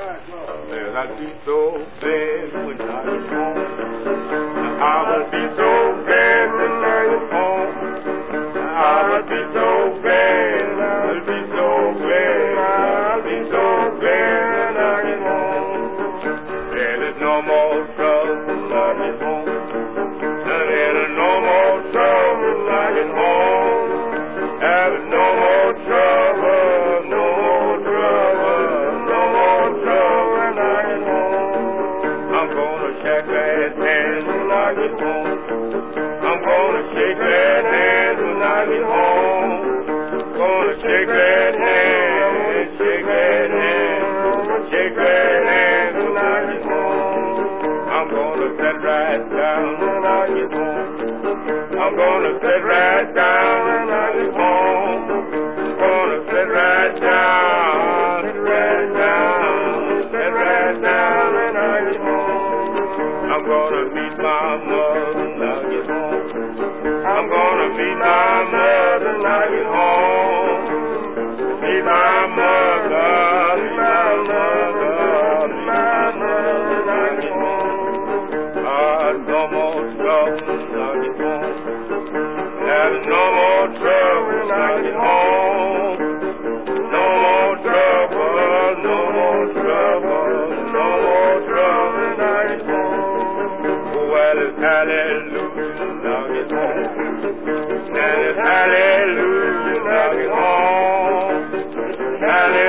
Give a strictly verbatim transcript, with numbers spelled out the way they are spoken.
Well, I'd be so bad when I was home. I would be so bad when I was home. I would be so bad, I'd be so bad, I'd be so bad when I get home. There is no more trouble when I get home. There is no more trouble when I get home. There is no more trouble, no more trouble, no more trouble when I get home. I'm gonna shake that hand when I get home. I'm gonna shake that hand when I get home. Gonna shake that hand, shake that hand, shake that hand when I get home. I'm gonna sit right down when I get home. I'm gonna sit right down when I get home. Gonna sit right down, sit right down, sit right down when I get home. I'm gonna meet my mother when I get home. I'm gonna meet my mother when I get home. Meet my mother, meet my mother, meet my mother when I get home. Ah, no more trouble when I get home. There's no more trouble when I get home. No more trouble, no more trouble, no more trouble when I get home. Well, it's hallelujah when I get home. And it's hallelujah when I get home. Hallelujah.